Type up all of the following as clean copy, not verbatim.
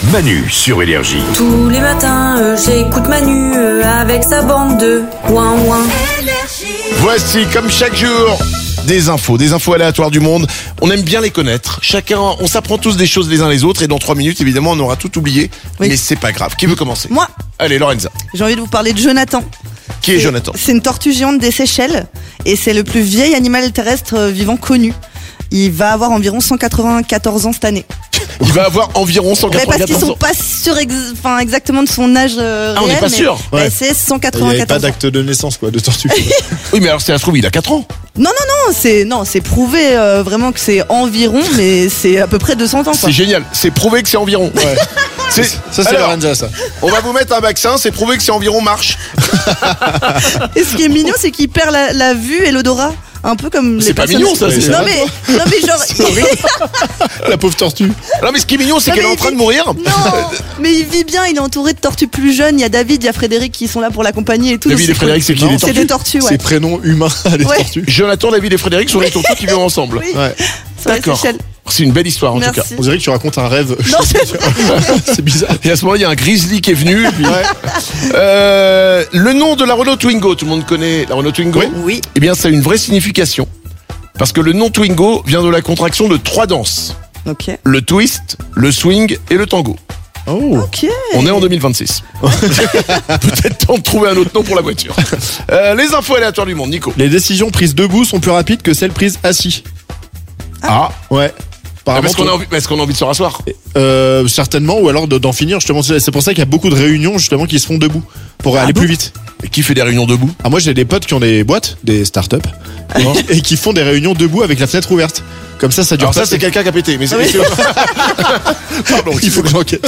Manu sur Énergie. Tous les matins, j'écoute Manu avec sa bande de ouin ouin. Voici, comme chaque jour, des infos aléatoires du monde. On aime bien les connaître. Chacun, on s'apprend tous des choses les uns les autres. Et dans 3 minutes, évidemment, on aura tout oublié. Oui. Mais c'est pas grave. Qui veut commencer? Moi, Allez, Lorenza. j'ai envie de vous parler de Jonathan. Qui est Jonathan? C'est une tortue géante des Seychelles et c'est le plus vieil animal terrestre vivant connu. Il va avoir environ 194 ans cette année. Il va avoir environ Mais 194 parce qu'ils sont ans. pas sûrs exactement de son âge réel. on n'est pas mais, sûr. bah, c'est Il n'y avait 194 pas ans. d'acte de naissance, quoi, de tortue. Oui, mais alors, si ça se trouve, il a 4 ans. Non, c'est prouvé vraiment que c'est environ, mais c'est à peu près 200 ans. Quoi. C'est génial. C'est prouvé que c'est environ. Ouais. C'est- Ça, c'est Alors, Lorenza, ça. On va vous mettre un vaccin. C'est prouvé que c'est environ marche. Et ce qui est mignon, c'est qu'il perd la vue et l'odorat. Un peu comme les C'est pas personnes- mignon, ça, c'est Non ça. mais genre. La pauvre tortue. Non, mais ce qui est mignon, c'est Non, qu'elle est mais en train de il- mourir. Non, mais il vit bien, il est entouré de tortues plus jeunes. Il y a David, il y a Frédéric qui sont là pour l'accompagner et tout. David donc et Frédéric, c'est qui, les C'est des tortues, ouais. Ses prénoms humains à les Ouais. tortues. Jonathan, David et Frédéric sont les tontons qui vivent ensemble. Oui, Ouais. sur les D'accord. Seychelles. C'est une belle histoire en tout cas. Merci. On dirait que tu racontes un rêve. Non, c'est C'est bizarre. Et à ce moment-là, il y a un grizzly qui est venu. et puis- Ouais. Le nom de la Renault Twingo, tout le monde connaît la Renault Twingo. Oui. Eh bien, ça a une vraie signification. Parce que le nom Twingo vient de la contraction de 3 danses. Ok. Le twist, le swing et le tango. Oh. Ok. On est en 2026. Peut-être temps de trouver un autre nom pour la voiture. Les infos aléatoires du monde, Nico. Les décisions prises debout sont plus rapides que celles prises assis. Ah, Ouais. Apparemment, parce qu'on a envie de se rasseoir. certainement, ou alors d'en finir justement. C'est pour ça qu'il y a beaucoup de réunions justement qui se font debout pour aller plus vite. Et qui fait des réunions debout? Ah, moi j'ai des potes qui ont des boîtes, des startups, et qui font des réunions debout avec la fenêtre ouverte. Comme ça dure Alors pas. ça, c'est quelqu'un qui a pété. Mais c'est... Pardon, Il faut que j'enquête.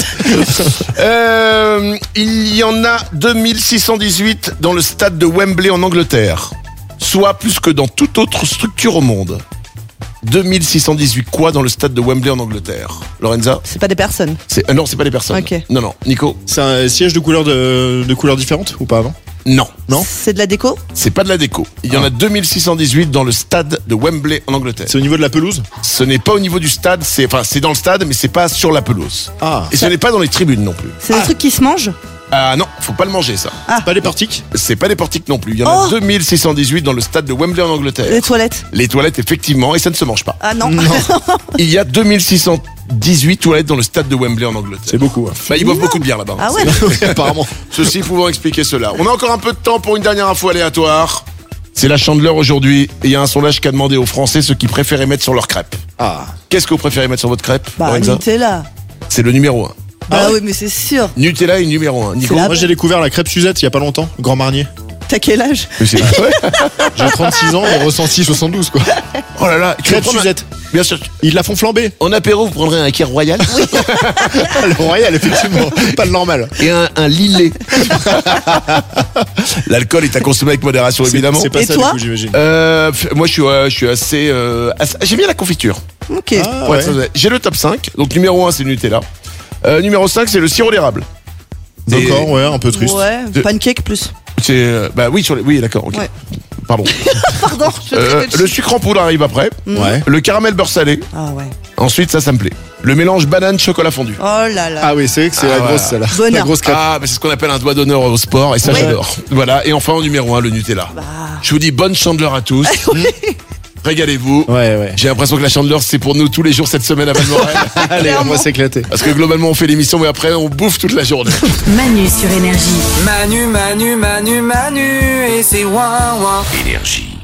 Il y en a 2618 dans le stade de Wembley en Angleterre, soit plus que dans toute autre structure au monde. 2618 quoi dans le stade de Wembley en Angleterre? Lorenza? C'est pas des personnes. Non, c'est pas des personnes. Ok. Non, Nico? C'est un siège de couleurs différentes ou pas, non? Non, Non. C'est de la déco. c'est pas de la déco. Il y en a 2618 dans le stade de Wembley en Angleterre. C'est au niveau de la pelouse? Ce n'est pas au niveau du stade, c'est dans le stade, mais c'est pas sur la pelouse. Ah. Et ce n'est pas dans les tribunes non plus. C'est des trucs qui se mangent. Ah non, faut pas le manger ça. Pas les portiques? C'est pas des portiques non plus. Il y en a 2618 dans le stade de Wembley en Angleterre. Les toilettes. Les toilettes, effectivement, et ça ne se mange pas. Ah non. Il y a 2618 toilettes dans le stade de Wembley en Angleterre. C'est beaucoup. Hein. Bah, ils boivent beaucoup de bière là-bas. Ah ouais. Oui, apparemment. Ceci pouvant expliquer cela. On a encore un peu de temps pour une dernière info aléatoire. C'est la Chandeleur aujourd'hui. Et il y a un sondage qui a demandé aux Français ce qu'ils préféraient mettre sur leur crêpe. Ah. Qu'est-ce que vous préférez mettre sur votre crêpe, Bah Lorenza? Nutella. C'est le numéro 1. Bah oui, mais c'est sûr. Nutella est numéro 1. Nico? C'est la- Moi j'ai découvert la crêpe Suzette il y a pas longtemps, Grand Marnier. T'as quel âge? Mais c'est- J'ai 36 ans et ressenti 72 quoi. Oh là là, tu Crêpe veux prendre un- Suzette. Bien sûr. Ils la font flamber. En apéro, vous prendrez un Kir Royal Le Royal effectivement, pas le normal. et un Lillet. L'alcool est à consommer avec modération, évidemment. C'est pas Et ça toi du coup j'imagine. Moi, je suis assez... J'aime bien la confiture. Ok. Ah, Pour être ouais. honnête. J'ai le top 5. Donc, numéro 1, c'est le Nutella. Numéro 5, c'est le sirop d'érable. D'accord, ouais, un peu triste. Ouais. De- Pancake plus. C'est... bah oui, oui, d'accord. ok. Ouais. Pardon. Pardon. Je réfléchis. Le sucre en poudre arrive après. Ouais. Le caramel beurre salé. Ah ouais. Ensuite, ça me plaît. Le mélange banane chocolat fondu. Oh là là. Ah oui, c'est vrai que c'est la voilà. grosse celle-là. Bonheur. La grosse crêpe. Ah, mais c'est ce qu'on appelle un doigt d'honneur au sport et ça Ouais. j'adore. Voilà, et enfin en numéro 1, le Nutella. Je vous dis bonne Chandeleur à tous. Régalez-vous. Ouais. J'ai l'impression que la Chandeleur c'est pour nous tous les jours cette semaine à Valmorel. Allez, on va s'éclater. Parce que globalement on fait l'émission mais après on bouffe toute la journée. Manu sur Énergie. Manu, et c'est ouin ouin. Énergie.